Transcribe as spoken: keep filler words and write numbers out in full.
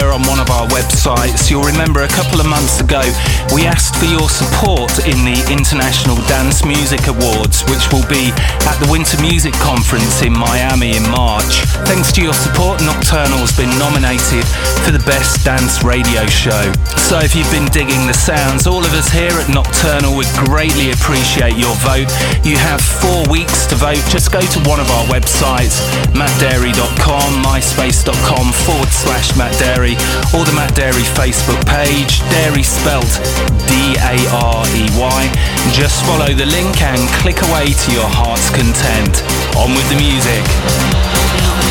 her on one of our websites. You'll remember a couple of months ago we asked for your support in the International Dance Music Awards, which will be at the Winter Music Conference in Miami in March. Thanks to your support, Nocturnal's been nominated for the Best Dance Radio Show. So if you've been digging the sounds, all of us here at Nocturnal would greatly appreciate your vote. You have four weeks to vote. Just go to one of our websites, matt darey dot com, myspace.com forward slash Matt Darey, or the Matt Darey Facebook page, Darey spelt D A R E Y. Just follow the link and click away to your heart's content. On with the music.